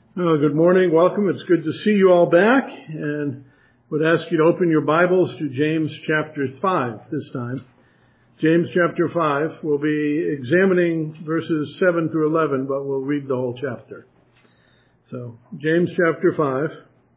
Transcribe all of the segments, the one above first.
Good morning. Welcome. It's good to see you all back, and would ask you to open your Bibles to James chapter 5 this time. James chapter 5. We'll be examining verses 7 through 11, but we'll read the whole chapter. So, James chapter 5.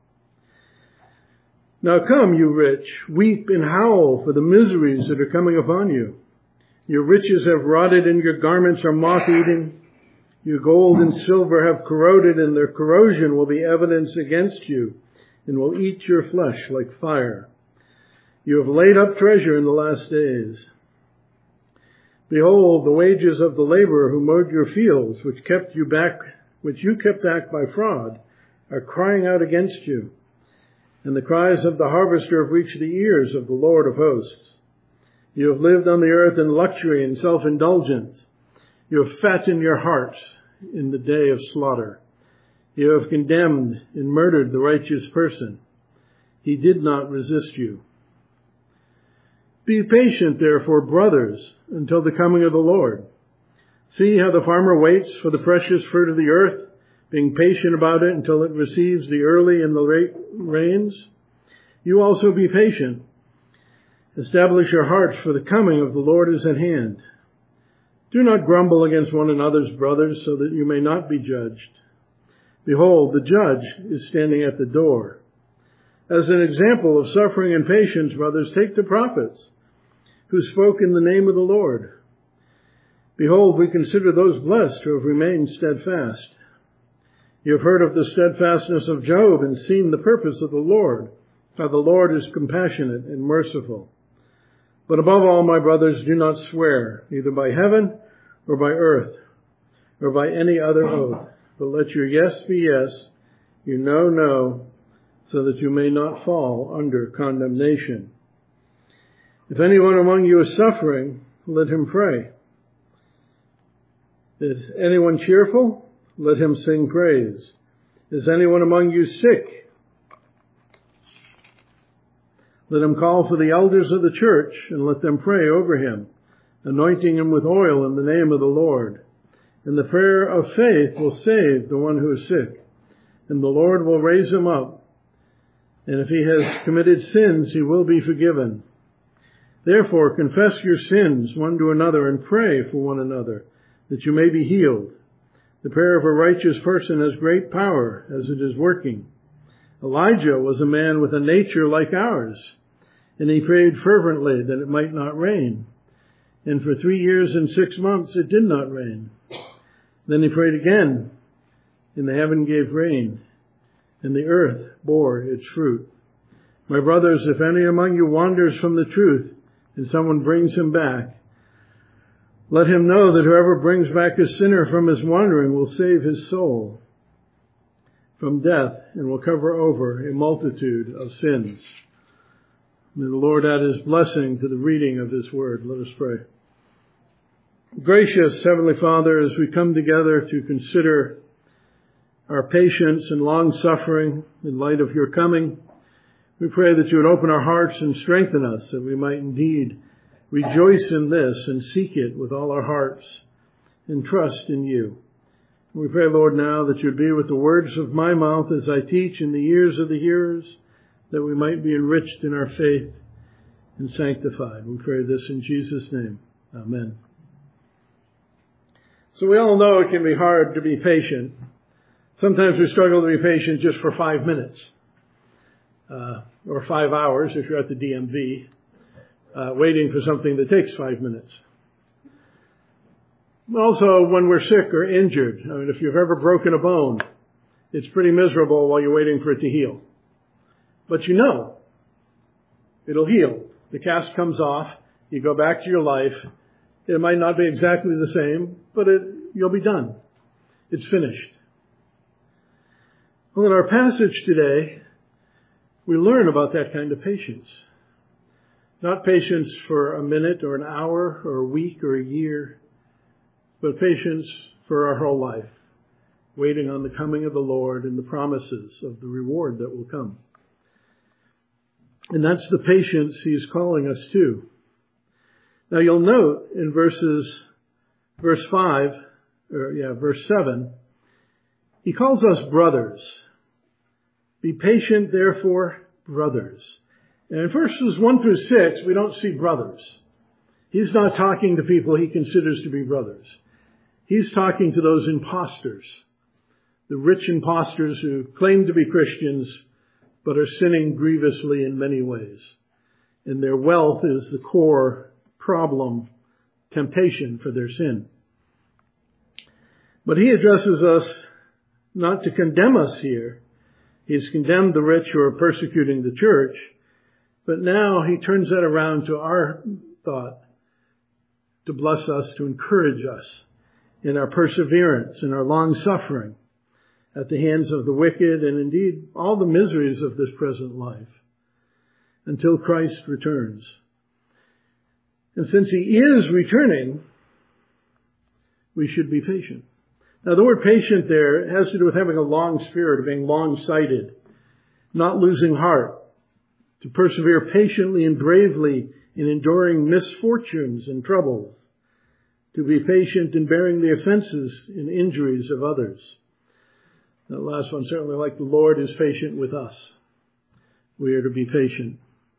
Now come, you rich, weep and howl for the miseries that are coming upon you. Your riches have rotted and your garments are moth-eaten. Your gold and silver have corroded, and their corrosion will be evidence against you, and will eat your flesh like fire. You have laid up treasure in the last days. Behold, the wages of the laborer who mowed your fields, which you kept back by fraud, are crying out against you. And the cries of the harvester have reached the ears of the Lord of hosts. You have lived on the earth in luxury and self-indulgence. You have fattened your hearts in the day of slaughter. You have condemned and murdered the righteous person. He did not resist you. Be patient, therefore, brothers, until the coming of the Lord. See how the farmer waits for the precious fruit of the earth, being patient about it until it receives the early and the late rains. You also be patient. Establish your hearts, for the coming of the Lord is at hand. Do not grumble against one another's brothers, so that you may not be judged. Behold, the judge is standing at the door. As an example of suffering and patience, brothers, take the prophets who spoke in the name of the Lord. Behold, we consider those blessed who have remained steadfast. You have heard of the steadfastness of Job and seen the purpose of the Lord, how the Lord is compassionate and merciful. But above all, my brothers, do not swear, either by heaven or by earth, or by any other oath. But let your yes be yes, your no, no, so that you may not fall under condemnation. If anyone among you is suffering, let him pray. Is anyone cheerful? Let him sing praise. Is anyone among you sick? Let him call for the elders of the church and let them pray over him, anointing him with oil in the name of the Lord. And the prayer of faith will save the one who is sick, and the Lord will raise him up. And if he has committed sins, he will be forgiven. Therefore, confess your sins one to another and pray for one another, that you may be healed. The prayer of a righteous person has great power as it is working. Elijah was a man with a nature like ours, and he prayed fervently that it might not rain. And for 3 years and 6 months it did not rain. Then he prayed again, and the heaven gave rain, and the earth bore its fruit. My brothers, if any among you wanders from the truth, and someone brings him back, let him know that whoever brings back a sinner from his wandering will save his soul from death and will cover over a multitude of sins. May the Lord add his blessing to the reading of his word. Let us pray. Gracious Heavenly Father, as we come together to consider our patience and long-suffering in light of your coming, we pray that you would open our hearts and strengthen us, that we might indeed rejoice in this and seek it with all our hearts and trust in you. We pray, Lord, now that you'd be with the words of my mouth as I teach in the ears of the hearers, that we might be enriched in our faith and sanctified. We pray this in Jesus' name. Amen. So we all know it can be hard to be patient. Sometimes we struggle to be patient just for 5 minutes, or 5 hours if you're at the DMV, waiting for something that takes 5 minutes. Also, when we're sick or injured, I mean, if you've ever broken a bone, it's pretty miserable while you're waiting for it to heal. But you know, it'll heal. The cast comes off, you go back to your life. It might not be exactly the same, but you'll be done. It's finished. Well, in our passage today, we learn about that kind of patience. Not patience for a minute or an hour or a week or a year, but patience for our whole life, waiting on the coming of the Lord and the promises of the reward that will come. And that's the patience he's calling us to. Now you'll note in verse 7, He calls us brothers. Be patient, therefore, brothers. And in verses 1 through 6, we don't see brothers. He's not talking to people he considers to be brothers. He's talking to those imposters, the rich imposters who claim to be Christians, but are sinning grievously in many ways. And their wealth is the core problem, temptation for their sin. But he addresses us not to condemn us here. He's condemned the rich who are persecuting the church, but now he turns that around to our thought, to bless us, to encourage us in our perseverance, in our long suffering at the hands of the wicked, and indeed all the miseries of this present life, until Christ returns. And since he is returning, we should be patient. Now, the word patient there has to do with having a long spirit, of being long-sighted, not losing heart, to persevere patiently and bravely in enduring misfortunes and troubles, to be patient in bearing the offenses and injuries of others. That last one, certainly like the Lord is patient with us. We are to be patient.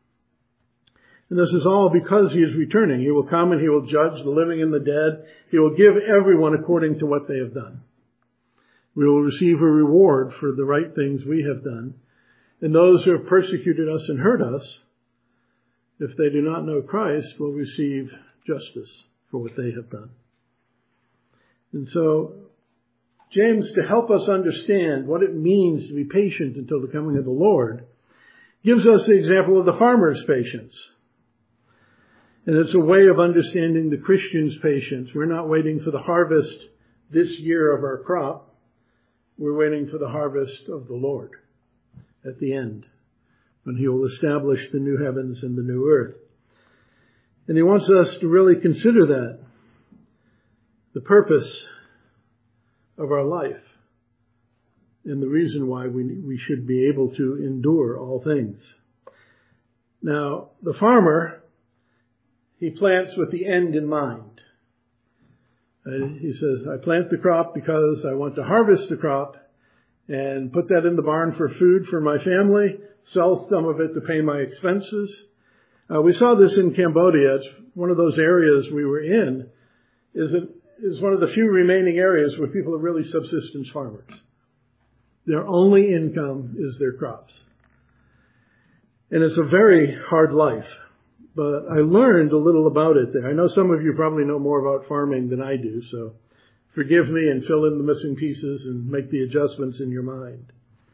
And this is all because he is returning. He will come and he will judge the living and the dead. He will give everyone according to what they have done. We will receive a reward for the right things we have done. And those who have persecuted us and hurt us, if they do not know Christ, will receive justice for what they have done. And so, James, to help us understand what it means to be patient until the coming of the Lord, gives us the example of the farmer's patience. And it's a way of understanding the Christian's patience. We're not waiting for the harvest this year of our crop. We're waiting for the harvest of the Lord at the end, when he will establish the new heavens and the new earth. And he wants us to really consider that, the purpose of our life, and the reason why we should be able to endure all things. Now, the farmer, he plants with the end in mind. He says, I plant the crop because I want to harvest the crop and put that in the barn for food for my family, sell some of it to pay my expenses. We saw this in Cambodia. It's one of those areas we were in, is one of the few remaining areas where people are really subsistence farmers. Their only income is their crops. And it's a very hard life. But I learned a little about it there. I know some of you probably know more about farming than I do, so forgive me and fill in the missing pieces and make the adjustments in your mind.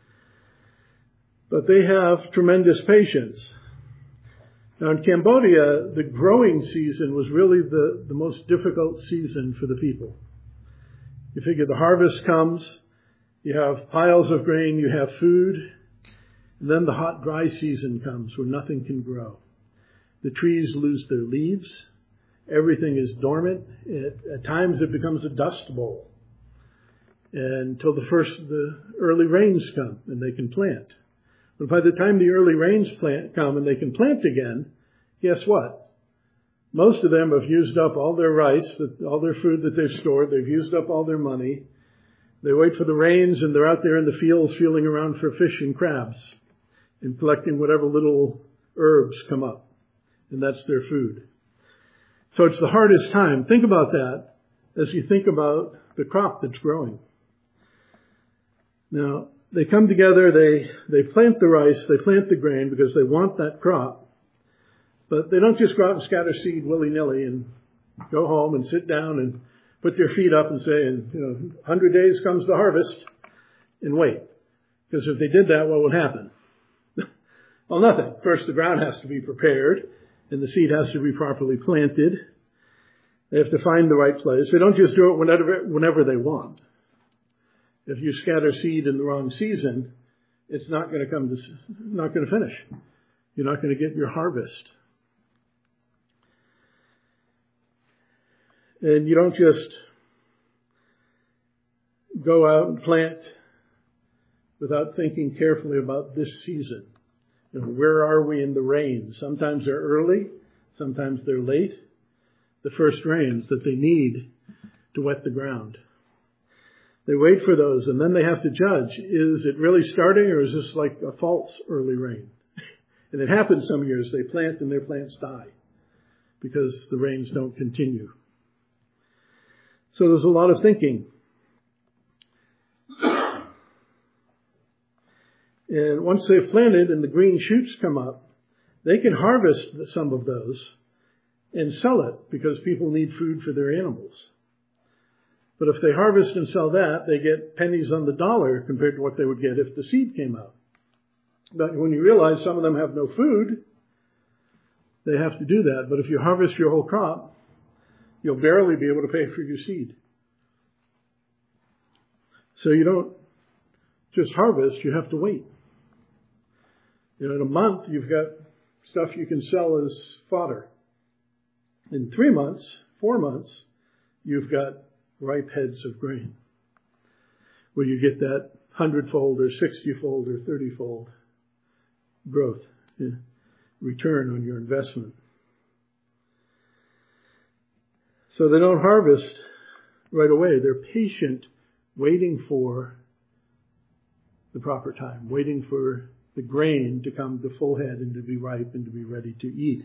But they have tremendous patience. Now in Cambodia, the growing season was really the most difficult season for the people. You figure the harvest comes, you have piles of grain, you have food, and then the hot, dry season comes where nothing can grow. The trees lose their leaves. Everything is dormant. At times it becomes a dust bowl until the early rains come and they can plant. But by the time the early rains come and they can plant again, guess what? Most of them have used up all their rice, all their food that they've stored. They've used up all their money. They wait for the rains and they're out there in the fields feeling around for fish and crabs and collecting whatever little herbs come up. And that's their food. So it's the hardest time. Think about that as you think about the crop that's growing. Now, they come together, they plant the rice, they plant the grain because they want that crop. But they don't just go out and scatter seed willy-nilly and go home and sit down and put their feet up and say, 100 days comes the harvest, and wait. Because if they did that, what would happen? Well, nothing. First, the ground has to be prepared, and the seed has to be properly planted. They have to find the right place. They don't just do it whenever they want. If you scatter seed in the wrong season, it's not going to finish. You're not going to get your harvest. And you don't just go out and plant without thinking carefully about this season. Where are we in the rain? Sometimes they're early, sometimes they're late. The first rains that they need to wet the ground. They wait for those, and then they have to judge, is it really starting, or is this like a false early rain? And it happens some years. They plant and their plants die because the rains don't continue. So there's a lot of thinking. And once they've planted and the green shoots come up, they can harvest some of those and sell it because people need food for their animals. But if they harvest and sell that, they get pennies on the dollar compared to what they would get if the seed came out. But when you realize some of them have no food, they have to do that. But if you harvest your whole crop, you'll barely be able to pay for your seed. So you don't just harvest, you have to wait. In a month, you've got stuff you can sell as fodder. In 3 months, 4 months, you've got ripe heads of grain, where you get that 100-fold or 60-fold or 30-fold growth, return on your investment. So they don't harvest right away. They're patient, waiting for the proper time, waiting for the grain to come to full head and to be ripe and to be ready to eat.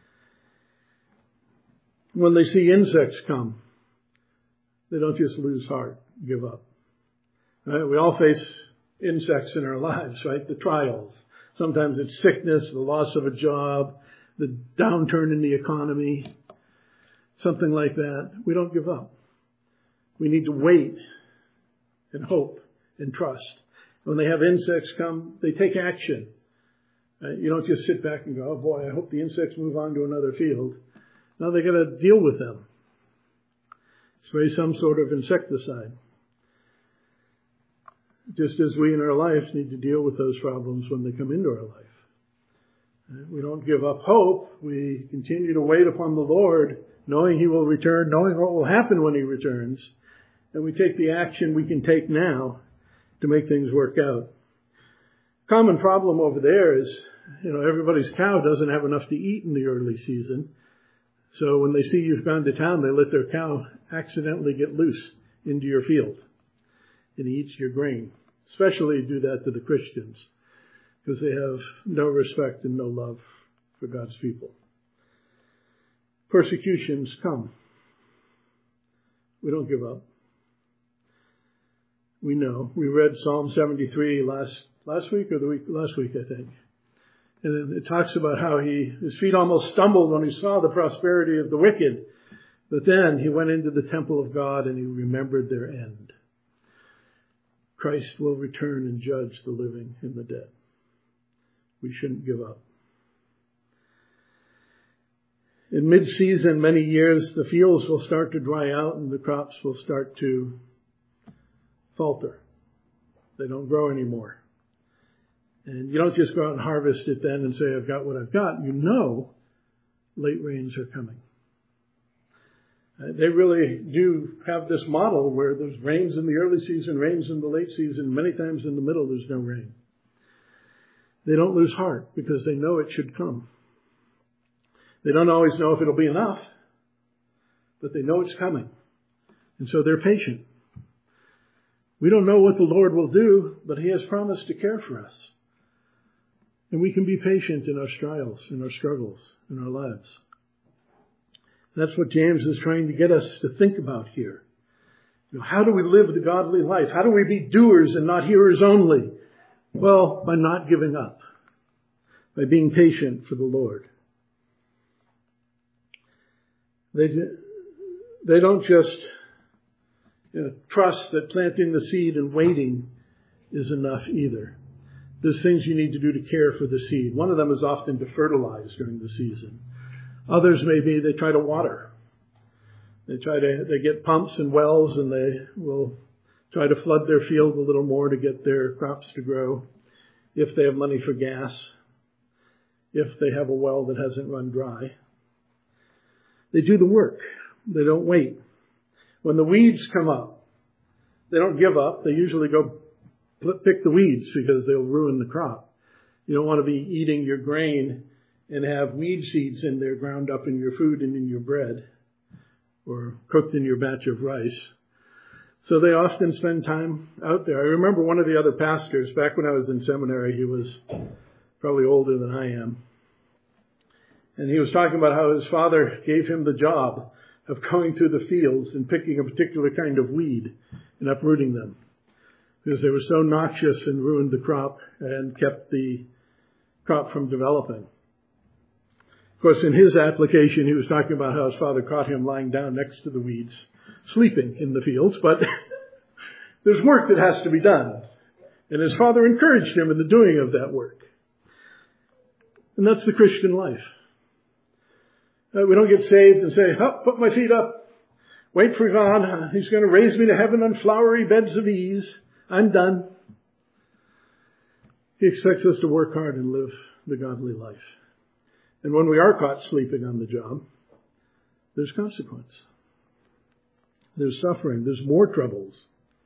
When they see insects come, they don't just lose heart, give up. Right? We all face insects in our lives, right? The trials. Sometimes it's sickness, the loss of a job, the downturn in the economy, something like that. We don't give up. We need to wait and hope and trust. When they have insects come, they take action. You don't just sit back and go, oh boy, I hope the insects move on to another field. No, they got to deal with them. Spray some sort of insecticide. Just as we in our life need to deal with those problems when they come into our life. We don't give up hope. We continue to wait upon the Lord, knowing He will return, knowing what will happen when He returns. And we take the action we can take now to make things work out. Common problem over there is, everybody's cow doesn't have enough to eat in the early season. So when they see you've gone to town, they let their cow accidentally get loose into your field and eats your grain. Especially do that to the Christians, because they have no respect and no love for God's people. Persecutions come. We don't give up. We know. We read Psalm 73 last week or the week last week, I think. And it talks about how his feet almost stumbled when he saw the prosperity of the wicked. But then he went into the temple of God and he remembered their end. Christ will return and judge the living and the dead. We shouldn't give up. In mid-season, many years, the fields will start to dry out and the crops will start to falter. They don't grow anymore. And you don't just go out and harvest it then and say, I've got what I've got. You know late rains are coming. They really do have this model where there's rains in the early season, rains in the late season. Many times in the middle there's no rain. They don't lose heart because they know it should come. They don't always know if it'll be enough, but they know it's coming. And so they're patient. We don't know what the Lord will do, but He has promised to care for us. And we can be patient in our trials, in our struggles, in our lives. That's what James is trying to get us to think about here. How do we live the godly life? How do we be doers and not hearers only? Well, by not giving up. By being patient for the Lord. They don't just trust that planting the seed and waiting is enough either. There's things you need to do to care for the seed. One of them is often to fertilize during the season. Others maybe they try to water. They get pumps and wells and they will try to flood their field a little more to get their crops to grow. If they have money for gas. If they have a well that hasn't run dry. They do the work. They don't wait. When the weeds come up, they don't give up. They usually go pick the weeds because they'll ruin the crop. You don't want to be eating your grain and have weed seeds in there ground up in your food and in your bread or cooked in your batch of rice. So they often spend time out there. I remember one of the other pastors, back when I was in seminary, he was probably older than I am. And he was talking about how his father gave him the job of going through the fields and picking a particular kind of weed and uprooting them, because they were so noxious and ruined the crop and kept the crop from developing. Of course, in his application, he was talking about how his father caught him lying down next to the weeds, sleeping in the fields, but there's work that has to be done. And his father encouraged him in the doing of that work. And that's the Christian life. We don't get saved and say, put my feet up, wait for God, He's going to raise me to heaven on flowery beds of ease. I'm done. He expects us to work hard and live the godly life. And when we are caught sleeping on the job, there's consequence. There's suffering. There's more troubles.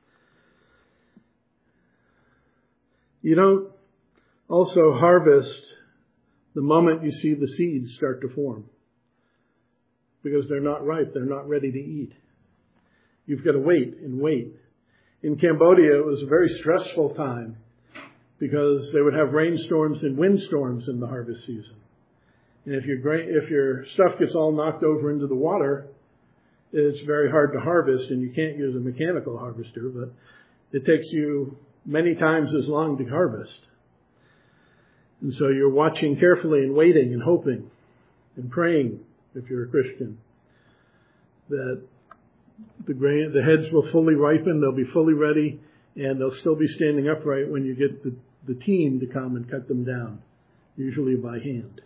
You don't also harvest the moment you see the seeds start to form, because they're not ripe. They're not ready to eat. You've got to wait and wait. In Cambodia, it was a very stressful time because they would have rainstorms and windstorms in the harvest season. And if your stuff gets all knocked over into the water, it's very hard to harvest, and you can't use a mechanical harvester, but it takes you many times as long to harvest. And so you're watching carefully and waiting and hoping and praying, if you're a Christian, that the heads will fully ripen, they'll be fully ready, and they'll still be standing upright when you get the team to come and cut them down, usually by hand.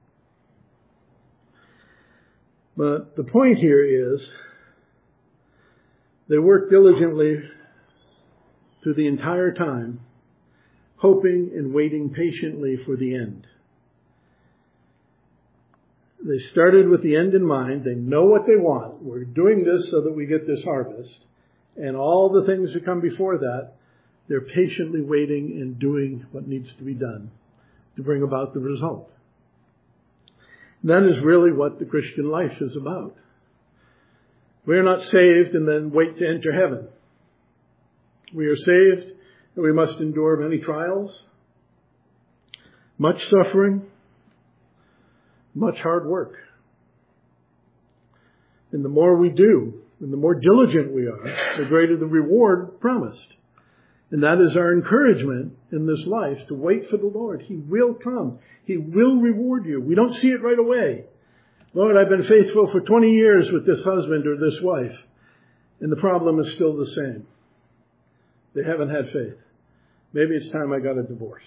But the point here is they work diligently through the entire time, hoping and waiting patiently for the end. They started with the end in mind. They know what they want. We're doing this so that we get this harvest. And all the things that come before that, they're patiently waiting and doing what needs to be done to bring about the result. That is really what the Christian life is about. We are not saved and then wait to enter heaven. We are saved and we must endure many trials, much suffering, much hard work. And the more we do, and the more diligent we are, the greater the reward promised. And that is our encouragement in this life, to wait for the Lord. He will come. He will reward you. We don't see it right away. Lord, I've been faithful for 20 years with this husband or this wife, and the problem is still the same. They haven't had faith. Maybe it's time I got a divorce.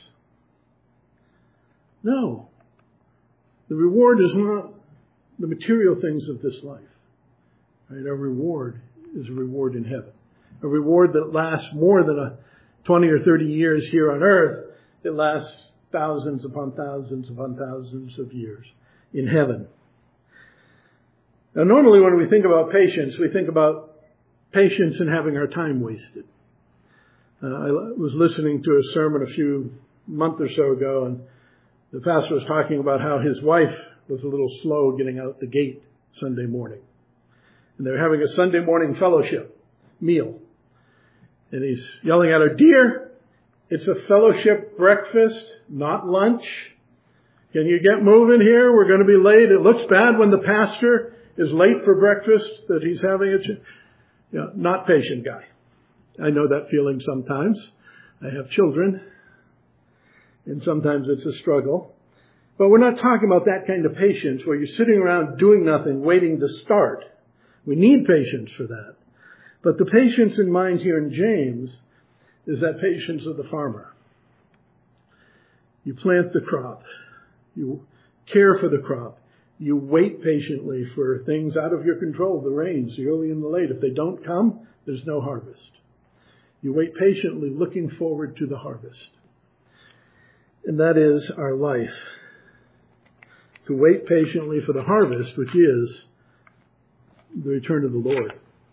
No. The reward is not the material things of this life. Right? Our reward is a reward in heaven. A reward that lasts more than 20 or 30 years here on earth. It lasts thousands upon thousands upon thousands of years in heaven. Now, normally when we think about patience, we think about patience and having our time wasted. I was listening to a sermon a month or so ago, and the pastor was talking about how his wife was a little slow getting out the gate Sunday morning. And they were having a Sunday morning fellowship meal. And he's yelling at her, "Dear, it's a fellowship breakfast, not lunch. Can you get moving here? We're going to be late. It looks bad when the pastor is late for breakfast that he's having not patient guy." I know that feeling sometimes. I have children, and sometimes it's a struggle. But we're not talking about that kind of patience where you're sitting around doing nothing, waiting to start. We need patience for that. But the patience in mind here in James is that patience of the farmer. You plant the crop. You care for the crop. You wait patiently for things out of your control, the rains, the early and the late. If they don't come, there's no harvest. You wait patiently, looking forward to the harvest. And that is our life. To wait patiently for the harvest, which is the return of the Lord.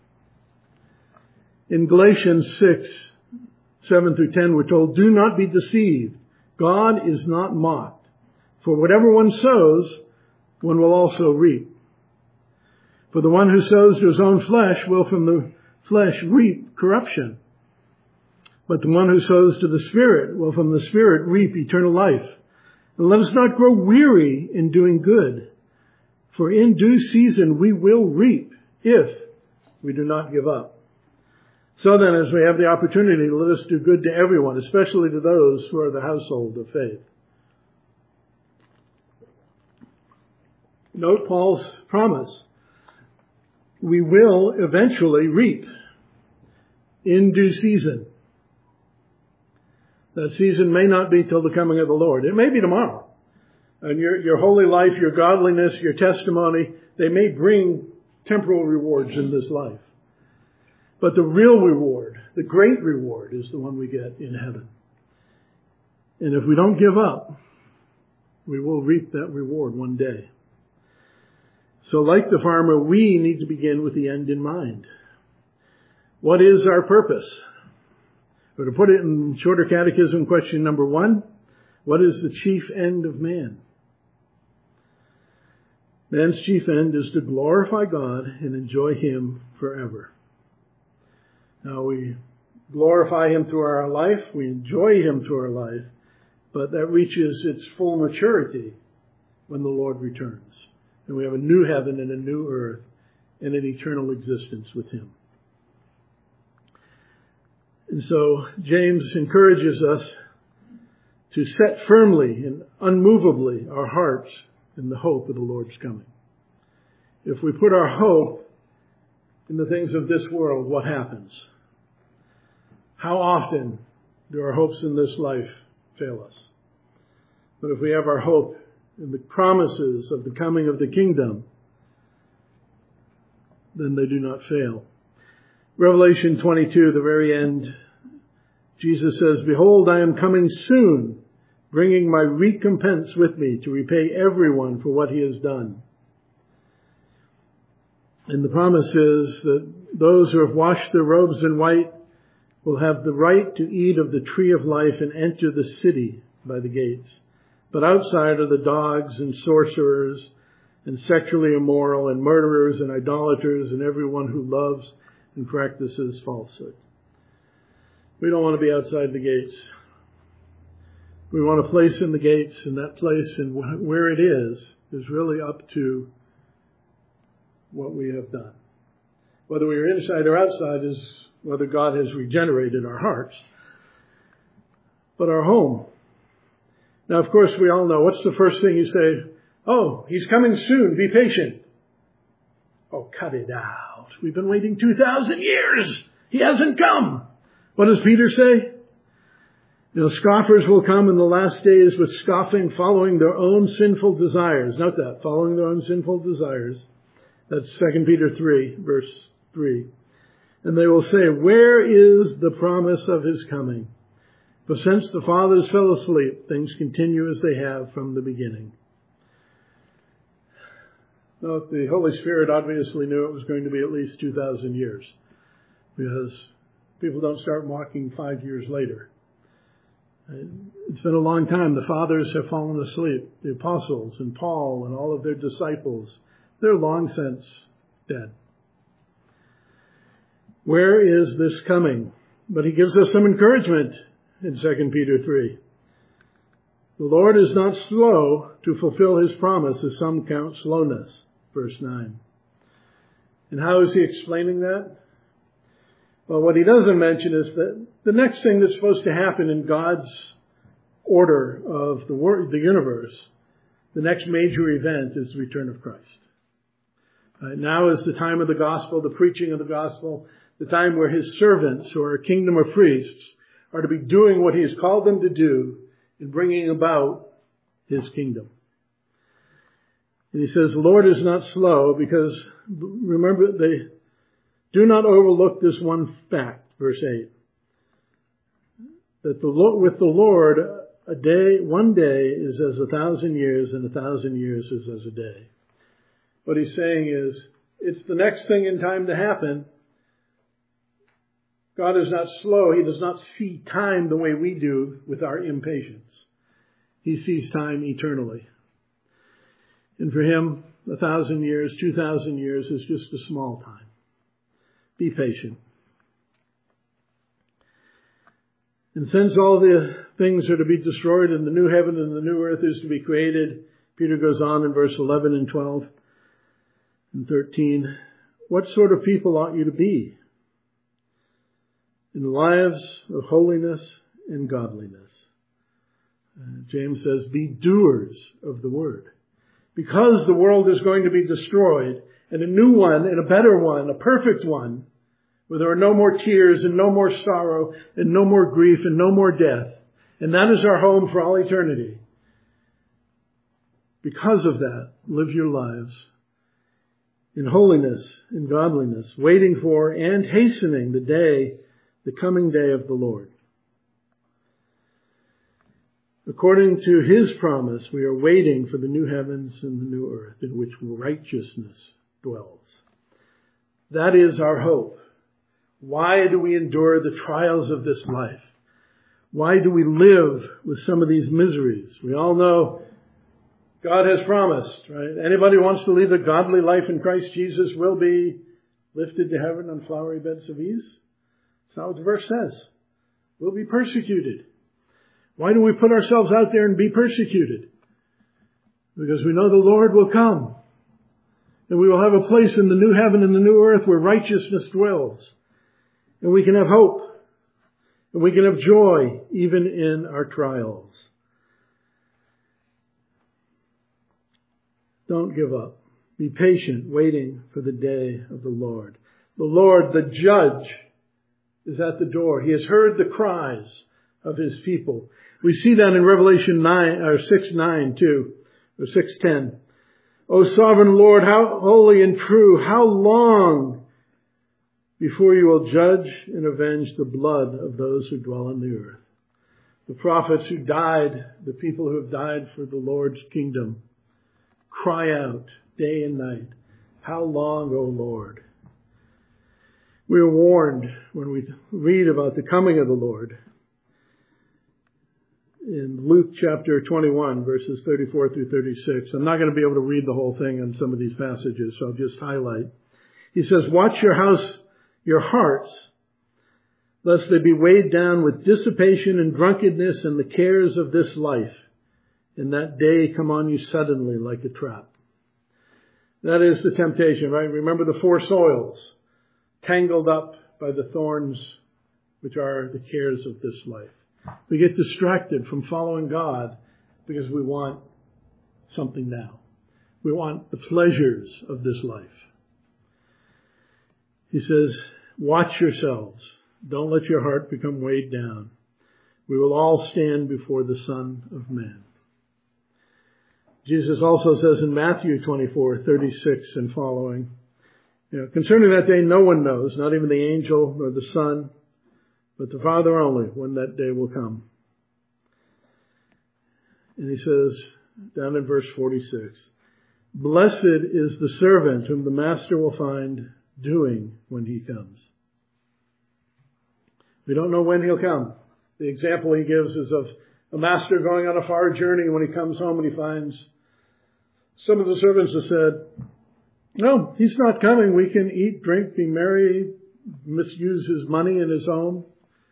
In Galatians 6, 7 through 10, we're told, "Do not be deceived. God is not mocked. For whatever one sows, one will also reap. For the one who sows to his own flesh will from the flesh reap corruption. But the one who sows to the Spirit will from the Spirit reap eternal life. And let us not grow weary in doing good, for in due season we will reap if we do not give up. So then, as we have the opportunity, let us do good to everyone, especially to those who are the household of faith. Note Paul's promise. We will eventually reap in due season. That season may not be till the coming of the Lord. It may be tomorrow. And your holy life, your godliness, your testimony, they may bring temporal rewards in this life. But the real reward, the great reward, is the one we get in heaven. And if we don't give up, we will reap that reward one day. So like the farmer, we need to begin with the end in mind. What is our purpose? Or to put it in Shorter Catechism, question number 1, what is the chief end of man? Man's chief end is to glorify God and enjoy Him forever. Now we glorify Him through our life, we enjoy Him through our life, but that reaches its full maturity when the Lord returns. And we have a new heaven and a new earth and an eternal existence with Him. And so James encourages us to set firmly and unmovably our hearts in the hope of the Lord's coming. If we put our hope in the things of this world, what happens? How often do our hopes in this life fail us? But if we have our hope in the promises of the coming of the kingdom, then they do not fail. Revelation 22, the very end, Jesus says, "Behold, I am coming soon, bringing my recompense with me to repay everyone for what he has done." And the promise is that those who have washed their robes in white will have the right to eat of the tree of life and enter the city by the gates. But outside are the dogs and sorcerers and sexually immoral and murderers and idolaters and everyone who loves and practices falsehood. We don't want to be outside the gates. We want a place in the gates, and that place and where it is really up to what we have done. Whether we are inside or outside is whether God has regenerated our hearts. But our home. Now, of course, we all know, what's the first thing you say? Oh, He's coming soon, be patient. Oh, cut it out. We've been waiting 2,000 years. He hasn't come. What does Peter say? Scoffers will come in the last days with scoffing, following their own sinful desires. Note that, following their own sinful desires. That's 2 Peter 3, verse 3. And they will say, where is the promise of His coming? For since the fathers fell asleep, things continue as they have from the beginning. Now, the Holy Spirit obviously knew it was going to be at least 2,000 years, because people don't start walking 5 years later. It's been a long time. The fathers have fallen asleep. The apostles and Paul and all of their disciples, they're long since dead. Where is this coming? But he gives us some encouragement in 2 Peter 3. The Lord is not slow to fulfill His promise, as some count slowness. Verse 9. And how is he explaining that? Well, what he doesn't mention is that the next thing that's supposed to happen in God's order of the universe, the next major event is the return of Christ. Now is the time of the gospel, the preaching of the gospel, the time where His servants, who are a kingdom of priests, are to be doing what He has called them to do in bringing about His kingdom. And he says, the Lord is not slow, because, remember, they do not overlook this one fact, verse 8. That with the Lord, one day is as 1,000 years, and 1,000 years is as a day. What he's saying is, it's the next thing in time to happen. God is not slow. He does not see time the way we do with our impatience. He sees time eternally. And for Him, 1,000 years, 2,000 years is just a small time. Be patient. And since all the things are to be destroyed and the new heaven and the new earth is to be created, Peter goes on in verse 11 and 12 and 13, what sort of people ought you to be? In lives of holiness and godliness. James says, be doers of the word. Because the world is going to be destroyed, and a new one, and a better one, a perfect one, where there are no more tears and no more sorrow and no more grief and no more death. And that is our home for all eternity. Because of that, live your lives in holiness and godliness, waiting for and hastening the coming day of the Lord. According to His promise, we are waiting for the new heavens and the new earth in which righteousness dwells. That is our hope. Why do we endure the trials of this life? Why do we live with some of these miseries? We all know God has promised, right? Anybody who wants to lead a godly life in Christ Jesus will be lifted to heaven on flowery beds of ease. That's not what the verse says. We'll be persecuted. Why do we put ourselves out there and be persecuted? Because we know the Lord will come. And we will have a place in the new heaven and the new earth where righteousness dwells. And we can have hope. And we can have joy even in our trials. Don't give up. Be patient, waiting for the day of the Lord. The Lord, the judge, is at the door. He has heard the cries of His people. We see that in Revelation 6:9 too, or 6:10. O sovereign Lord, how holy and true, how long before you will judge and avenge the blood of those who dwell on the earth. The prophets who died, the people who have died for the Lord's kingdom, cry out day and night, how long, O Lord? We are warned when we read about the coming of the Lord in Luke chapter 21, verses 34 through 36. I'm not going to be able to read the whole thing on some of these passages, so I'll just highlight. He says, watch your hearts, lest they be weighed down with dissipation and drunkenness and the cares of this life, and that day come on you suddenly like a trap. That is the temptation, right? Remember the four soils, tangled up by the thorns, which are the cares of this life. We get distracted from following God because we want something now. We want the pleasures of this life. He says, watch yourselves. Don't let your heart become weighed down. We will all stand before the Son of Man. Jesus also says in Matthew 24:36 and following, concerning that day no one knows, not even the angel nor the Son, but the Father only, when that day will come. And he says, down in verse 46, blessed is the servant whom the master will find doing when he comes. We don't know when he'll come. The example he gives is of a master going on a far journey. When he comes home and he finds some of the servants have said, no, he's not coming. We can eat, drink, be merry, misuse his money in his home.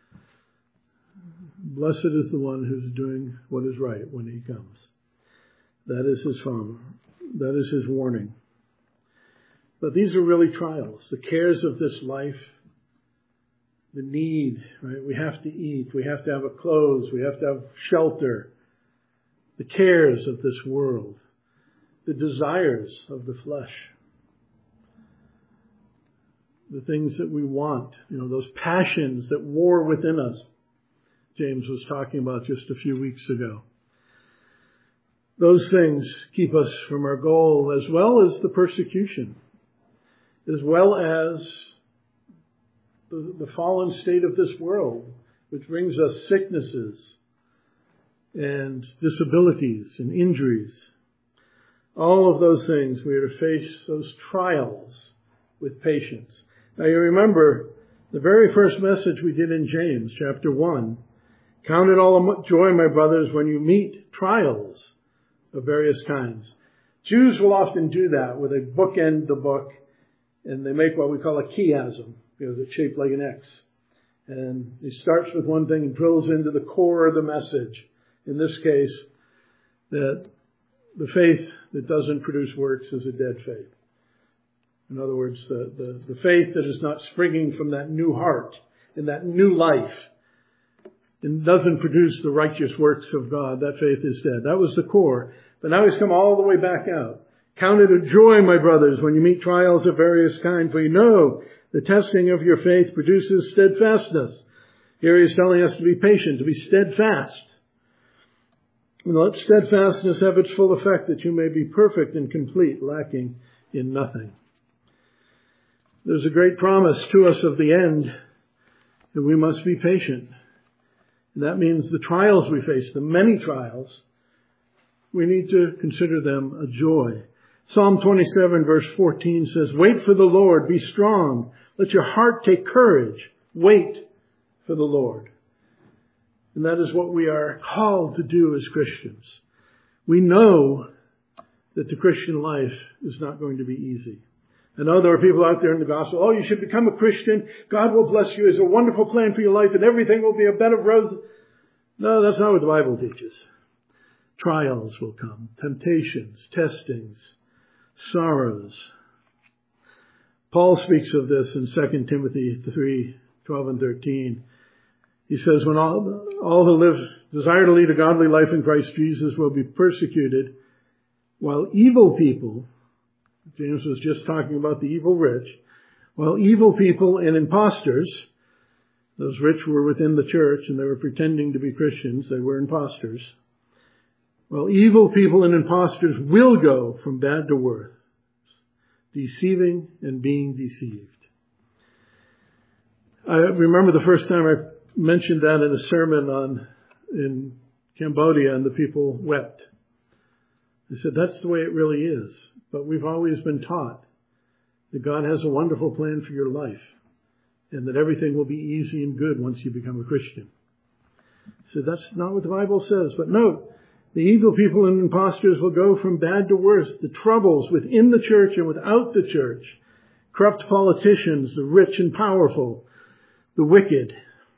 Blessed is the one who's doing what is right when he comes. That is his father. That is his warning. But these are really trials. The cares of this life, the need, right? We have to eat. We have to have clothes. We have to have shelter. The cares of this world. The desires of the flesh. The things that we want. Those passions that war within us. James was talking about just a few weeks ago. Those things keep us from our goal, as well as the persecution, as well as the fallen state of this world, which brings us sicknesses and disabilities and injuries. All of those things, we are to face those trials with patience. Now you remember the very first message we did in James, chapter 1. Count it all joy, my brothers, when you meet trials of various kinds. Jews will often do that, where they bookend the book and they make what we call a chiasm, because it's shaped like an X. And he starts with one thing and drills into the core of the message. In this case, that the faith that doesn't produce works is a dead faith. In other words, the faith that is not springing from that new heart and that new life and doesn't produce the righteous works of God, that faith is dead. That was the core. But now he's come all the way back out. Count it a joy, my brothers, when you meet trials of various kinds, for you know the testing of your faith produces steadfastness. Here he's telling us to be patient, to be steadfast. And let steadfastness have its full effect, that you may be perfect and complete, lacking in nothing. There's a great promise to us of the end that we must be patient. And that means the trials we face, the many trials, we need to consider them a joy. Psalm 27 verse 14 says, wait for the Lord, be strong. Let your heart take courage. Wait for the Lord. And that is what we are called to do as Christians. We know that the Christian life is not going to be easy. I know there are people out there in the gospel, oh, you should become a Christian. God will bless you. There's a wonderful plan for your life and everything will be a bed of roses. No, that's not what the Bible teaches. Trials will come, temptations, testings, sorrows. Paul speaks of this in 2 Timothy 3:12 and 13. He says, when all who desire to lead a godly life in Christ Jesus will be persecuted, while evil people, James was just talking about the evil rich, while evil people and impostors, those rich were within the church and they were pretending to be Christians, they were impostors. Well, evil people and impostors will go from bad to worse, deceiving and being deceived. I remember the first time I mentioned that in a sermon in Cambodia, and the people wept. They said, that's the way it really is. But we've always been taught that God has a wonderful plan for your life and that everything will be easy and good once you become a Christian. So that's not what the Bible says. But note, the evil people and impostors will go from bad to worse. The troubles within the church and without the church, corrupt politicians, the rich and powerful, the wicked,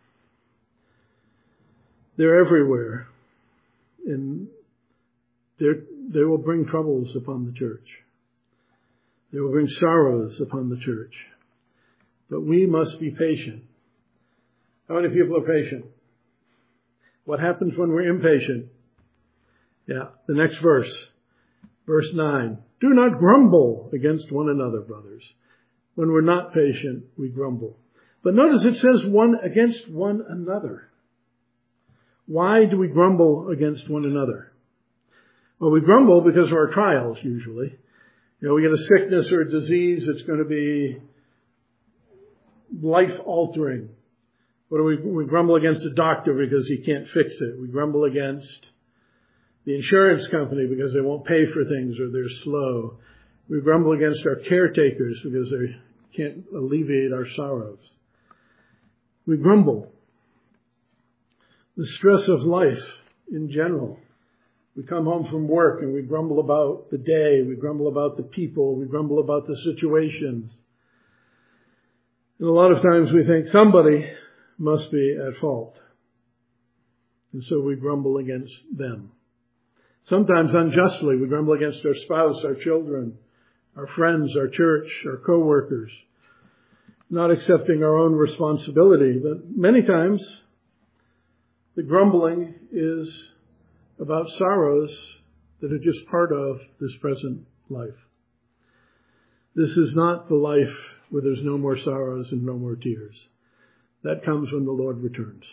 they're everywhere. And they will bring troubles upon the church. They will bring sorrows upon the church. But we must be patient. How many people are patient? What happens when we're impatient? Yeah, the next verse. Verse 9. Do not grumble against one another, brothers. When we're not patient, we grumble. But notice it says one against one another. Why do we grumble against one another? Well, we grumble because of our trials, usually. You know, we get a sickness or a disease that's going to be life-altering. What do we grumble against the doctor because he can't fix it. We grumble against the insurance company because they won't pay for things or they're slow. We grumble against our caretakers because they can't alleviate our sorrows. We grumble. The stress of life in general. We come home from work and we grumble about the day. We grumble about the people. We grumble about the situations. And a lot of times we think somebody must be at fault. And so we grumble against them. Sometimes unjustly, we grumble against our spouse, our children, our friends, our church, our co-workers, not accepting our own responsibility. But many times, the grumbling is about sorrows that are just part of this present life. This is not the life where there's no more sorrows and no more tears. That comes when the Lord returns.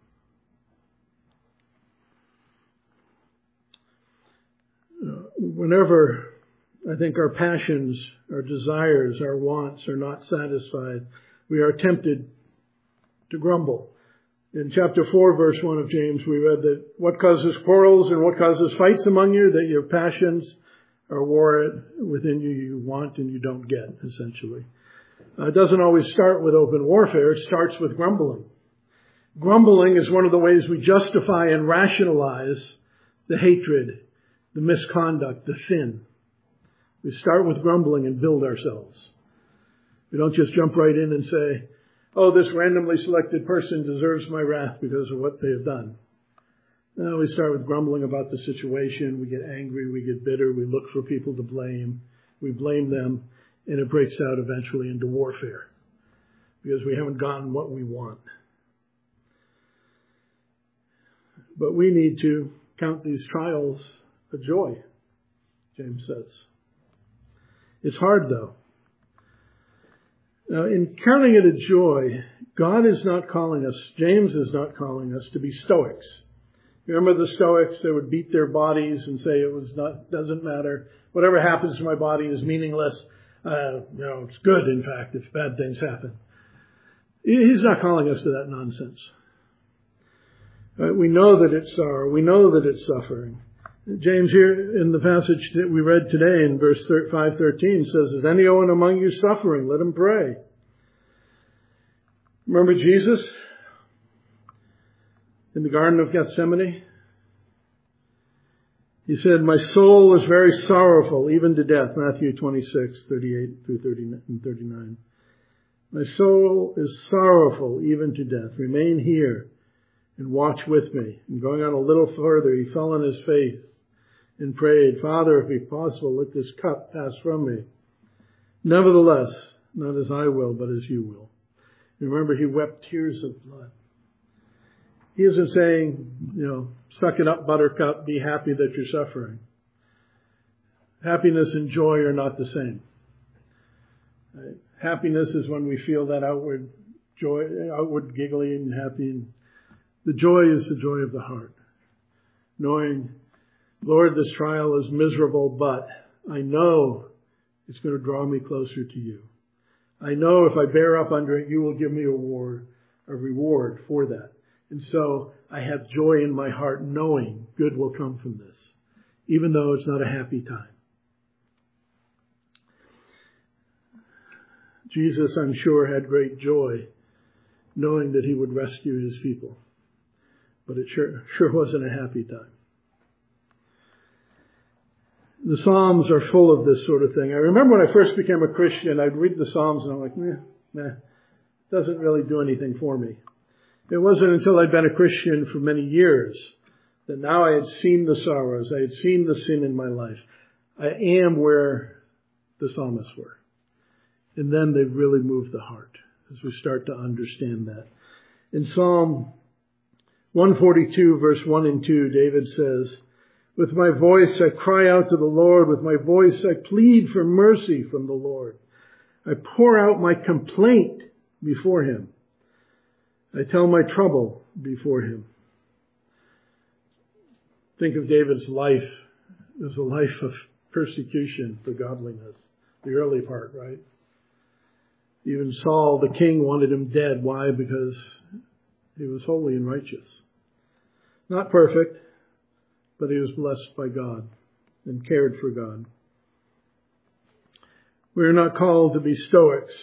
Whenever I think our passions, our desires, our wants are not satisfied, we are tempted to grumble. In chapter 4, verse 1 of James, we read that what causes quarrels and what causes fights among you, that your passions are war within you, you want and you don't get, essentially. It doesn't always start with open warfare. It starts with grumbling. Grumbling is one of the ways we justify and rationalize the hatred, the misconduct, the sin. We start with grumbling and build ourselves. We don't just jump right in and say, oh, this randomly selected person deserves my wrath because of what they have done. No, we start with grumbling about the situation. We get angry. We get bitter. We look for people to blame. We blame them, and it breaks out eventually into warfare because we haven't gotten what we want. But we need to count these trials a joy, James says. It's hard, though. Now, in counting it a joy, God is not calling us, James is not calling us to be Stoics. Remember the Stoics? They would beat their bodies and say doesn't matter. Whatever happens to my body is meaningless. It's good, in fact, if bad things happen. He's not calling us to that nonsense. We know that it's sorrow. We know that it's suffering. James here in the passage that we read today in verse 5:13 says, is anyone among you suffering? Let him pray. Remember Jesus in the Garden of Gethsemane? He said, my soul is very sorrowful, even to death. Matthew 26:38 through 39. My soul is sorrowful, even to death. Remain here and watch with me. And going on a little further, he fell on his face and prayed, Father, if it be possible, let this cup pass from me. Nevertheless, not as I will, but as you will. And remember, he wept tears of blood. He isn't saying, suck it up, buttercup, be happy that you're suffering. Happiness and joy are not the same. Right? Happiness is when we feel that outward joy, outward giggly and happy. The joy is the joy of the heart. Knowing, Lord, this trial is miserable, but I know it's going to draw me closer to you. I know if I bear up under it, you will give me a reward for that. And so I have joy in my heart knowing good will come from this, even though it's not a happy time. Jesus, I'm sure, had great joy knowing that he would rescue his people. But it sure wasn't a happy time. The Psalms are full of this sort of thing. I remember when I first became a Christian, I'd read the Psalms and I'm like, it doesn't really do anything for me. It wasn't until I'd been a Christian for many years that now I had seen the sorrows, I had seen the sin in my life. I am where the psalmists were. And then they really moved the heart as we start to understand that. In Psalm 142, verse 1 and 2, David says, with my voice I cry out to the Lord. With my voice I plead for mercy from the Lord. I pour out my complaint before him. I tell my trouble before him. Think of David's life. It was a life of persecution for godliness. The early part, right? Even Saul, the king, wanted him dead. Why? Because he was holy and righteous. Not perfect, but he was blessed by God and cared for God. We are not called to be Stoics.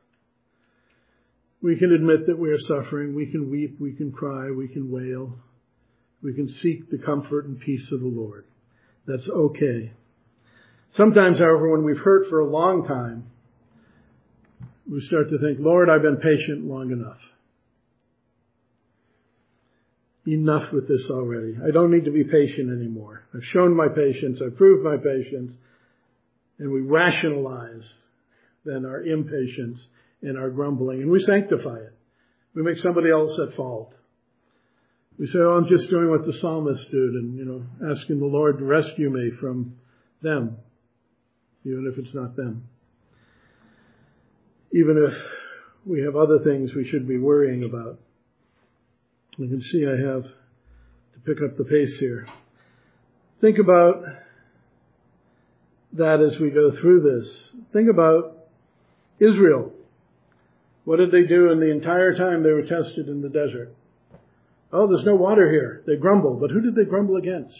We can admit that we are suffering. We can weep. We can cry. We can wail. We can seek the comfort and peace of the Lord. That's okay. Sometimes, however, when we've hurt for a long time, we start to think, Lord, I've been patient long enough. Enough with this already. I don't need to be patient anymore. I've shown my patience. I've proved my patience. And we rationalize then our impatience and our grumbling. And we sanctify it. We make somebody else at fault. We say, I'm just doing what the psalmist did and, asking the Lord to rescue me from them, even if it's not them. Even if we have other things we should be worrying about. You can see I have to pick up the pace here. Think about that as we go through this. Think about Israel. What did they do in the entire time they were tested in the desert? Oh, there's no water here. They grumbled. But who did they grumble against?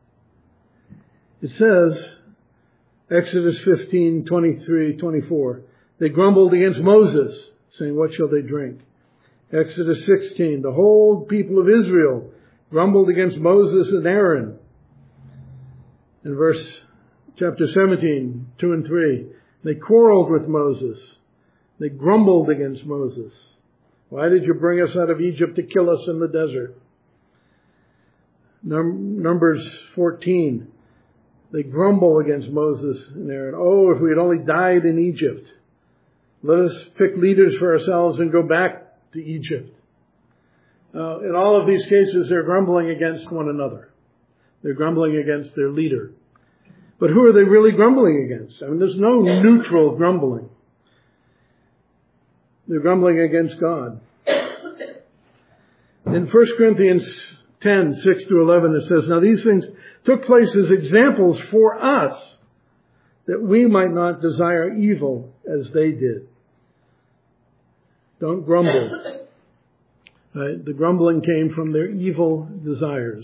It says, Exodus 15:23-24, they grumbled against Moses, saying, what shall they drink? Exodus 16, the whole people of Israel grumbled against Moses and Aaron. In chapter 17, 2 and 3, they quarreled with Moses. They grumbled against Moses. Why did you bring us out of Egypt to kill us in the desert? Numbers 14. They grumble against Moses and Aaron. Oh, if we had only died in Egypt. Let us pick leaders for ourselves and go back to Egypt. In all of these cases, they're grumbling against one another. They're grumbling against their leader. But who are they really grumbling against? I mean, there's no neutral grumbling. They're grumbling against God. In 1 Corinthians 10, 6-11, it says, now these things took place as examples for us, that we might not desire evil as they did. Don't grumble. The grumbling came from their evil desires.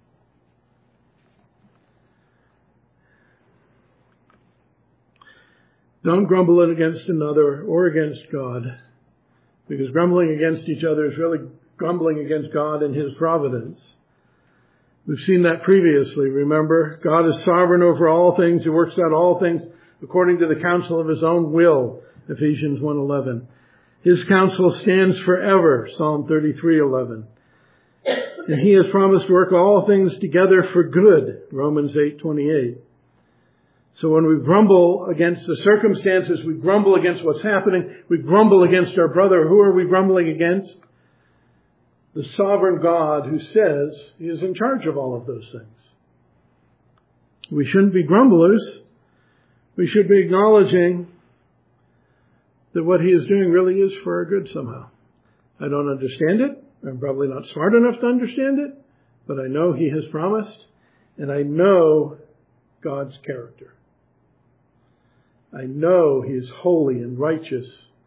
Don't grumble against another or against God, because grumbling against each other is really grumbling against God and His providence. We've seen that previously, remember? God is sovereign over all things. He works out all things according to the counsel of His own will, Ephesians 1:11. His counsel stands forever, Psalm 33:11. And He has promised to work all things together for good, Romans 8:28. So when we grumble against the circumstances, we grumble against what's happening, we grumble against our brother. Who are we grumbling against? The sovereign God who says He is in charge of all of those things. We shouldn't be grumblers. We should be acknowledging that what He is doing really is for our good somehow. I don't understand it. I'm probably not smart enough to understand it, but I know He has promised, and I know God's character. I know He is holy and righteous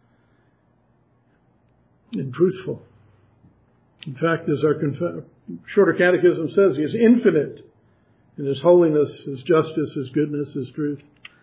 and truthful. In fact, as our shorter catechism says, He is infinite in His holiness, His justice, His goodness, His truth.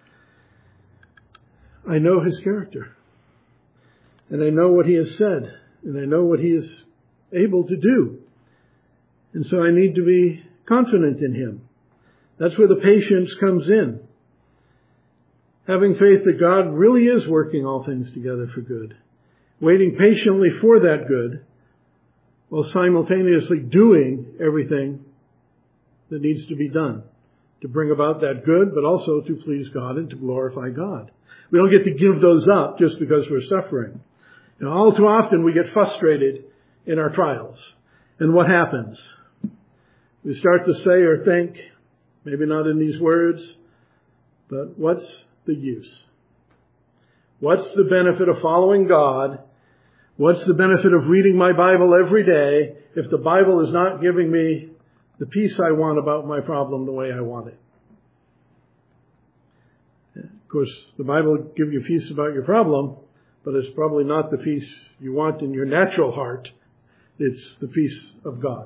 I know His character. And I know what He has said. And I know what He is able to do. And so I need to be confident in Him. That's where the patience comes in. Having faith that God really is working all things together for good. Waiting patiently for that good, while simultaneously doing everything that needs to be done to bring about that good, but also to please God and to glorify God. We don't get to give those up just because we're suffering. You know, all too often we get frustrated in our trials. And what happens? We start to say or think, maybe not in these words, but what's the use? What's the benefit of following God? What's the benefit of reading my Bible every day if the Bible is not giving me the peace I want about my problem the way I want it? Of course, the Bible will give you peace about your problem, but it's probably not the peace you want in your natural heart. It's the peace of God.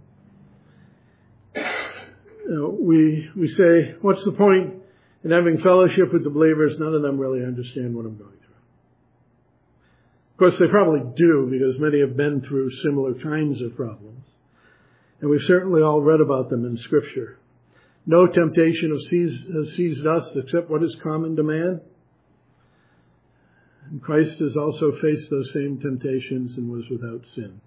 We say, what's the point in having fellowship with the believers? None of them really understand what I'm going through. Of course, they probably do, because many have been through similar kinds of problems. And we've certainly all read about them in Scripture. No temptation has seized us except what is common to man. And Christ has also faced those same temptations and was without sin.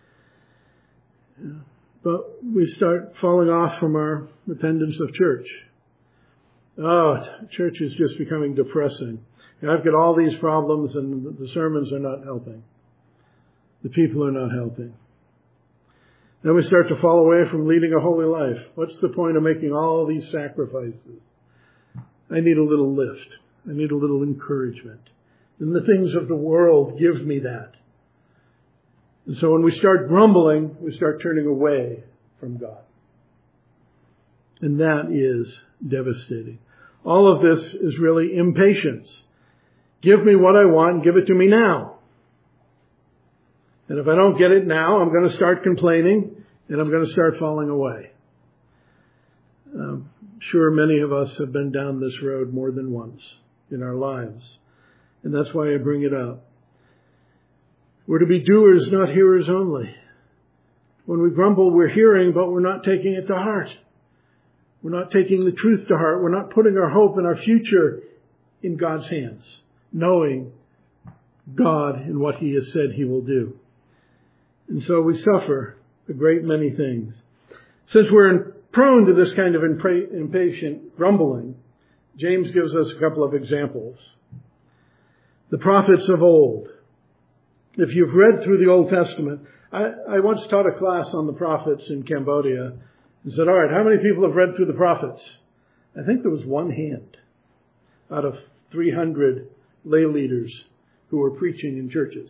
But we start falling off from our attendance of church. Oh, church is just becoming depressing. I've got all these problems and the sermons are not helping. The people are not helping. Then we start to fall away from leading a holy life. What's the point of making all these sacrifices? I need a little lift. I need a little encouragement. And the things of the world give me that. And so when we start grumbling, we start turning away from God. And that is devastating. All of this is really impatience. Give me what I want, give it to me now. And if I don't get it now, I'm going to start complaining and I'm going to start falling away. Sure, many of us have been down this road more than once in our lives. And that's why I bring it up. We're to be doers, not hearers only. When we grumble, we're hearing, but we're not taking it to heart. We're not taking the truth to heart. We're not putting our hope and our future in God's hands, knowing God and what He has said He will do. And so we suffer a great many things. Since we're prone to this kind of impatient grumbling, James gives us a couple of examples. The prophets of old. If you've read through the Old Testament, I once taught a class on the prophets in Cambodia and said, all right, how many people have read through the prophets? I think there was one hand out of 300 lay leaders who were preaching in churches.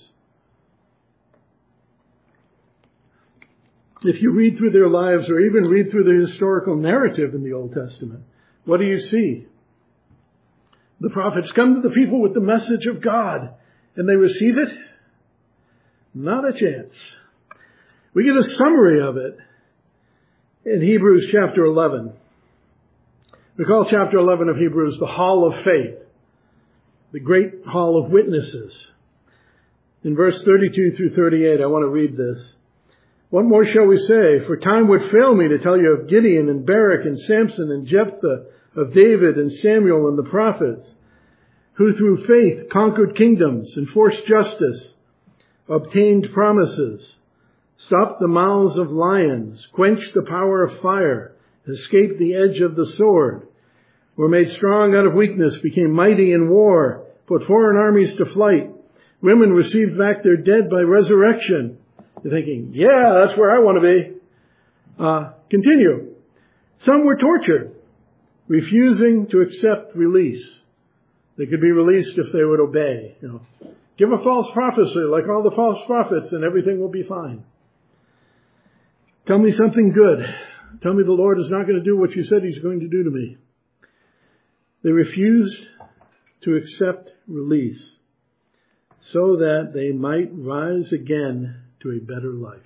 If you read through their lives or even read through the historical narrative in the Old Testament, what do you see? The prophets come to the people with the message of God, and they receive it? Not a chance. We get a summary of it in Hebrews chapter 11. We call chapter 11 of Hebrews the Hall of Faith, the great hall of witnesses. In verse 32 through 38, I want to read this. What more shall we say? For time would fail me to tell you of Gideon and Barak and Samson and Jephthah, of David and Samuel and the prophets, who through faith conquered kingdoms, enforced justice, obtained promises, stopped the mouths of lions, quenched the power of fire, escaped the edge of the sword, were made strong out of weakness, became mighty in war, put foreign armies to flight. Women received back their dead by resurrection. You're thinking, yeah, that's where I want to be. Continue. Some were tortured, refusing to accept release. They could be released if they would obey. Give a false prophecy like all the false prophets and everything will be fine. Tell me something good. Tell me the Lord is not going to do what you said He's going to do to me. They refused to accept release so that they might rise again to a better life.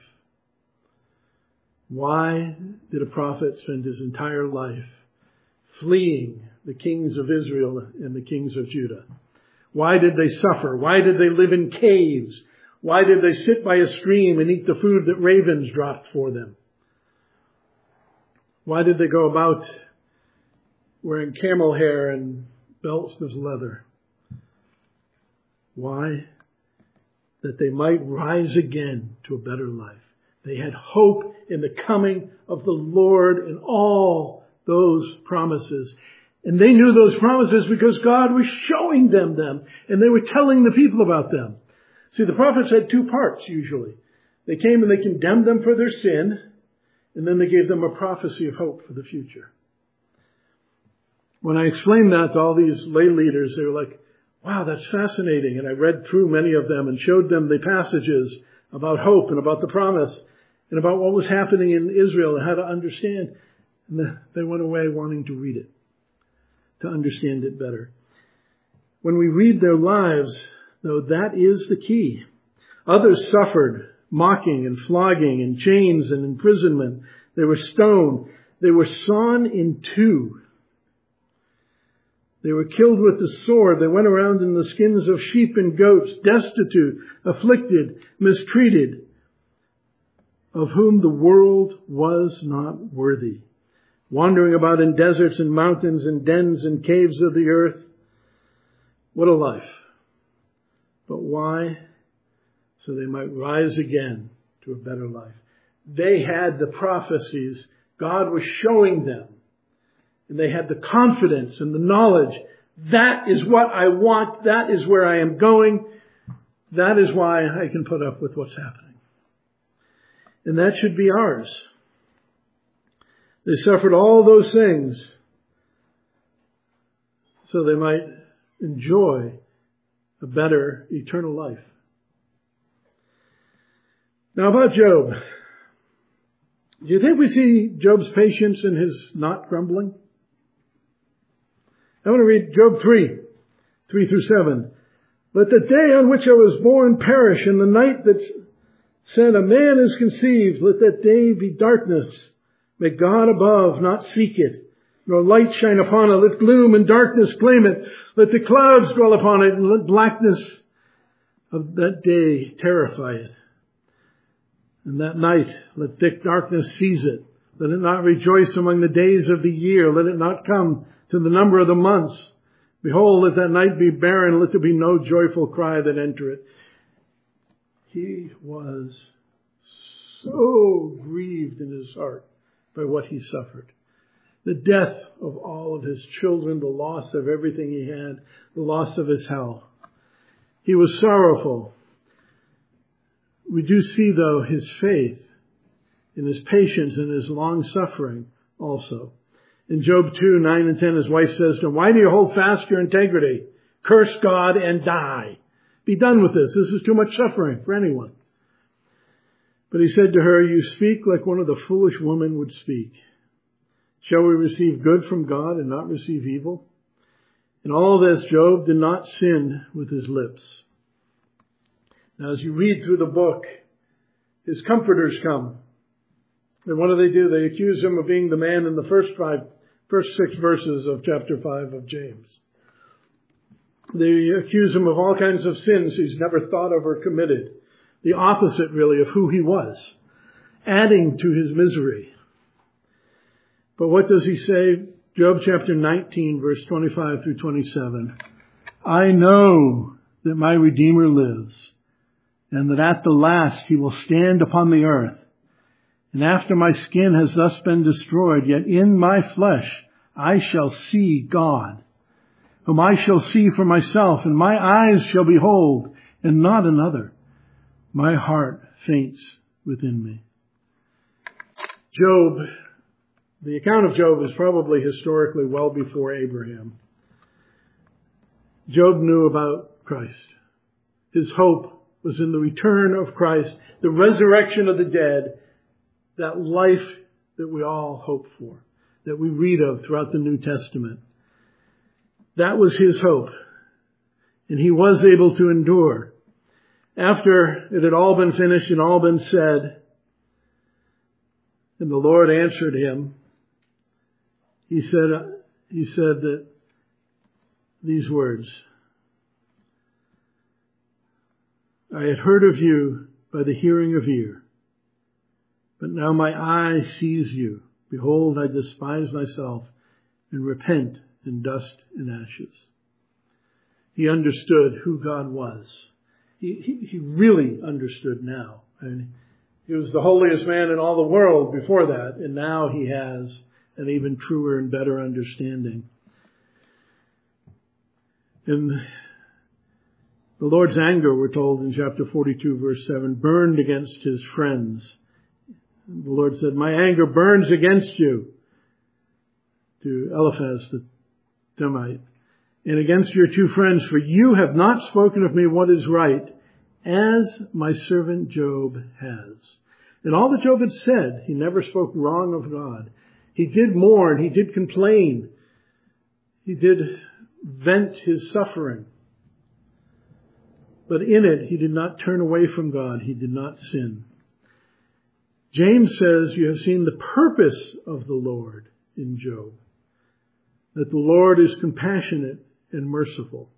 Why did a prophet spend his entire life fleeing the kings of Israel and the kings of Judah? Why did they suffer? Why did they live in caves? Why did they sit by a stream and eat the food that ravens dropped for them? Why did they go about wearing camel hair and belts of leather? Why? That they might rise again to a better life. They had hope in the coming of the Lord and all those promises. And they knew those promises because God was showing them, and they were telling the people about them. See, the prophets had two parts usually. They came and they condemned them for their sin, and then they gave them a prophecy of hope for the future. When I explained that to all these lay leaders, they were like, wow, that's fascinating. And I read through many of them and showed them the passages about hope and about the promise and about what was happening in Israel and how to understand. And they went away wanting to read it, to understand it better. When we read their lives, though, that is the key. Others suffered mocking and flogging and chains and imprisonment. They were stoned. They were sawn in two. They were killed with the sword. They went around in the skins of sheep and goats, destitute, afflicted, mistreated, of whom the world was not worthy. Wandering about in deserts and mountains and dens and caves of the earth. What a life. But why? So they might rise again to a better life. They had the prophecies God was showing them. And they had the confidence and the knowledge. That is what I want. That is where I am going. That is why I can put up with what's happening. And that should be ours. They suffered all those things so they might enjoy a better eternal life. Now about Job. Do you think we see Job's patience in his not grumbling? I want to read Job 3 through 7. Let the day on which I was born perish, and the night that said a man is conceived, let that day be darkness. May God above not seek it, nor light shine upon it. Let gloom and darkness claim it. Let the clouds dwell upon it, and let blackness of that day terrify it. And that night, let thick darkness seize it. Let it not rejoice among the days of the year. Let it not come to the number of the months. Behold, let that night be barren. Let there be no joyful cry that enter it. He was so grieved in his heart by what he suffered. The death of all of his children, the loss of everything he had, the loss of his health. He was sorrowful. We do see, though, his faith and his patience and his long suffering also. In Job 2, 9 and 10, his wife says to him, "Why do you hold fast your integrity? Curse God and die. Be done with this. This is too much suffering for anyone." But he said to her, "You speak like one of the foolish women would speak. Shall we receive good from God and not receive evil?" In all this, Job did not sin with his lips. Now, as you read through the book, his comforters come. And what do? They accuse him of being the man in the first 6 verses of chapter 5 of James. They accuse him of all kinds of sins he's never thought of or committed. The opposite, really, of who he was, adding to his misery. But what does he say? Job chapter 19, verse 25 through 27. "I know that my Redeemer lives, and that at the last he will stand upon the earth. And after my skin has thus been destroyed, yet in my flesh I shall see God, whom I shall see for myself, and my eyes shall behold, and not another. My heart faints within me." Job, the account of Job is probably historically well before Abraham. Job knew about Christ. His hope was in the return of Christ, the resurrection of the dead, that life that we all hope for, that we read of throughout the New Testament. That was his hope. And he was able to endure. After it had all been finished and all been said, and the Lord answered him, he said that these words, "I had heard of you by the hearing of ear, but now my eye sees you. Behold, I despise myself and repent in dust and ashes." He understood who God was. He really understood now. And he was the holiest man in all the world before that, and now he has an even truer and better understanding. And the Lord's anger, we're told in chapter 42, verse 7, burned against his friends. The Lord said, "My anger burns against you," to Eliphaz the Temite, "and against your 2 friends, for you have not spoken of me what is right, as my servant Job has." And all that Job had said, he never spoke wrong of God. He did mourn, he did complain, he did vent his suffering. But in it, he did not turn away from God, he did not sin. James says, "You have seen the purpose of the Lord in Job, that the Lord is compassionate and merciful."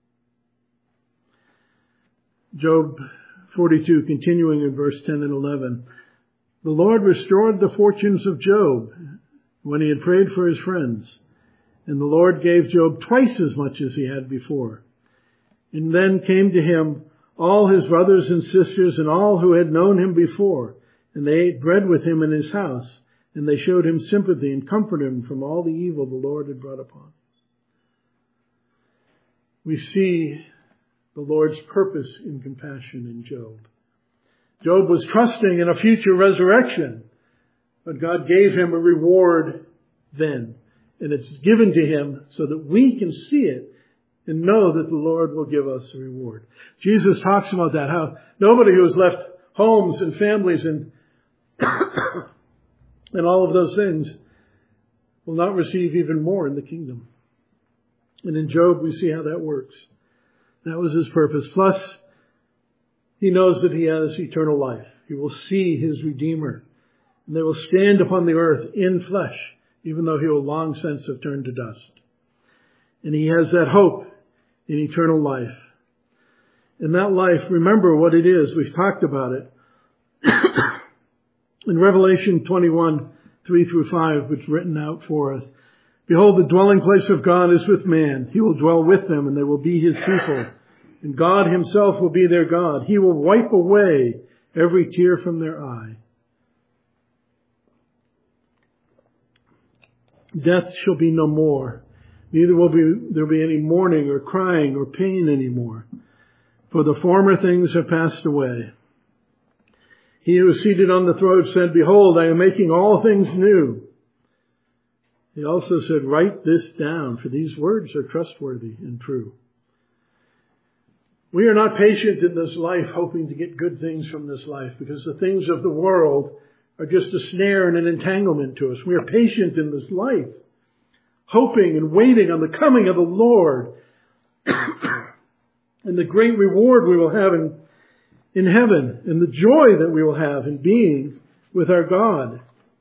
Job 42, continuing in verse 10 and 11. "The Lord restored the fortunes of Job when he had prayed for his friends. And the Lord gave Job twice as much as he had before. And then came to him all his brothers and sisters and all who had known him before. And they ate bread with him in his house. And they showed him sympathy and comforted him from all the evil the Lord had brought upon him." We see the Lord's purpose in compassion in Job. Job was trusting in a future resurrection, but God gave him a reward then. And it's given to him so that we can see it and know that the Lord will give us a reward. Jesus talks about that, how nobody who has left homes and families and and all of those things will not receive even more in the kingdom. And in Job, we see how that works. That was his purpose. Plus, he knows that he has eternal life. He will see his Redeemer. And they will stand upon the earth in flesh, even though he will long since have turned to dust. And he has that hope in eternal life. And that life, remember what it is. We've talked about it. In Revelation 21, 3 through 5, which is written out for us. "Behold, the dwelling place of God is with man. He will dwell with them, and they will be his people. And God himself will be their God. He will wipe away every tear from their eye. Death shall be no more. Neither will there be any mourning or crying or pain anymore. For the former things have passed away. He who is seated on the throne said, Behold, I am making all things new. He also said, Write this down, for these words are trustworthy and true. We are not patient in this life hoping to get good things from this life, because the things of the world are just a snare and an entanglement to us. We are patient in this life, hoping and waiting on the coming of the Lord and the great reward we will have in heaven, and the joy that we will have in being with our God.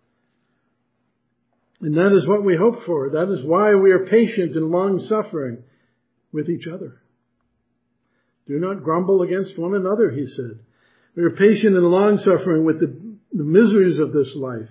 And that is what we hope for. That is why we are patient and long-suffering with each other. Do not grumble against one another, he said. We are patient and long-suffering with the miseries of this life.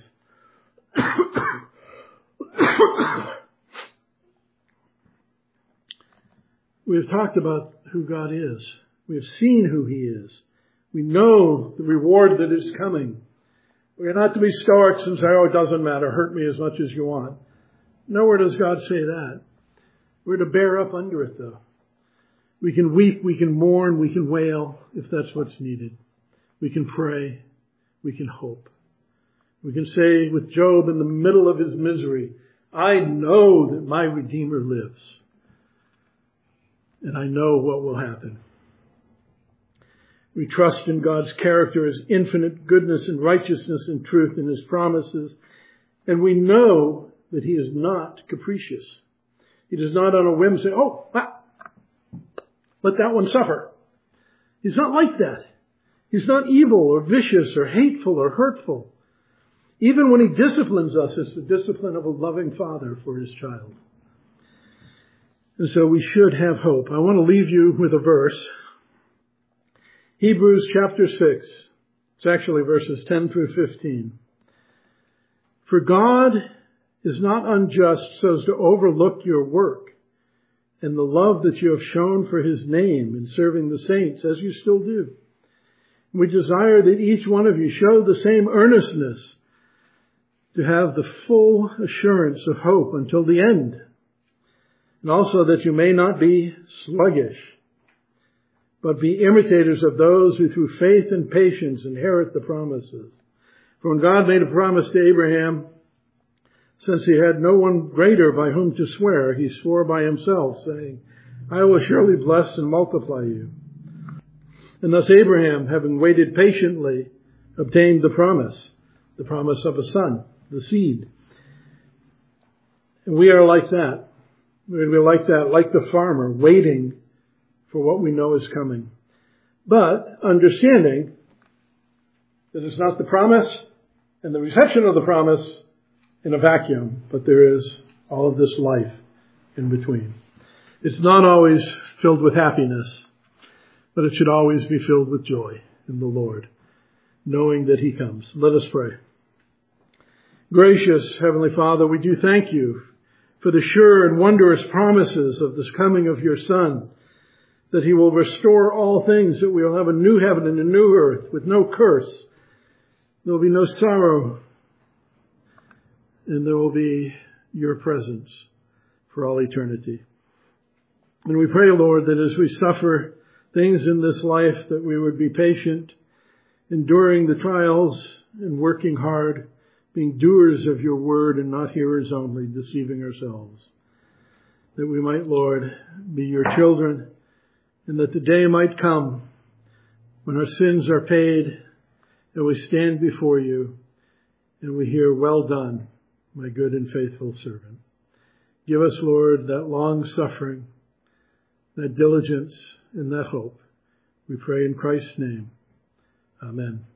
We have talked about who God is. We have seen who He is. We know the reward that is coming. We are not to be stoics and say, oh, it doesn't matter, hurt me as much as you want. Nowhere does God say that. We're to bear up under it, though. We can weep, we can mourn, we can wail, if that's what's needed. We can pray, we can hope. We can say with Job in the middle of his misery, I know that my Redeemer lives. And I know what will happen. We trust in God's character, His infinite goodness and righteousness and truth in His promises. And we know that He is not capricious. He does not on a whim say, let that one suffer. He's not like that. He's not evil or vicious or hateful or hurtful. Even when He disciplines us, it's the discipline of a loving father for His child. And so we should have hope. I want to leave you with a verse. Hebrews chapter 6. It's actually verses 10 through 15. For God is not unjust so as to overlook your work and the love that you have shown for His name in serving the saints, as you still do. We desire that each one of you show the same earnestness to have the full assurance of hope until the end. And also that you may not be sluggish, but be imitators of those who through faith and patience inherit the promises. For when God made a promise to Abraham, since he had no one greater by whom to swear, he swore by himself, saying, I will surely bless and multiply you. And thus Abraham, having waited patiently, obtained the promise of a son, the seed. And we are like that. We're like that, like the farmer, waiting for what we know is coming. But understanding that it's not the promise and the reception of the promise in a vacuum, but there is all of this life in between. It's not always filled with happiness, but it should always be filled with joy in the Lord, knowing that He comes. Let us pray. Gracious Heavenly Father, we do thank You for the sure and wondrous promises of this coming of Your Son, that He will restore all things, that we will have a new heaven and a new earth with no curse. There will be no sorrow, and there will be Your presence for all eternity. And we pray, Lord, that as we suffer things in this life, that we would be patient, enduring the trials and working hard, being doers of Your word and not hearers only, deceiving ourselves. That we might, Lord, be Your children, and that the day might come when our sins are paid and we stand before You and we hear, well done, my good and faithful servant. Give us, Lord, that long suffering, that diligence, and that hope. We pray in Christ's name. Amen.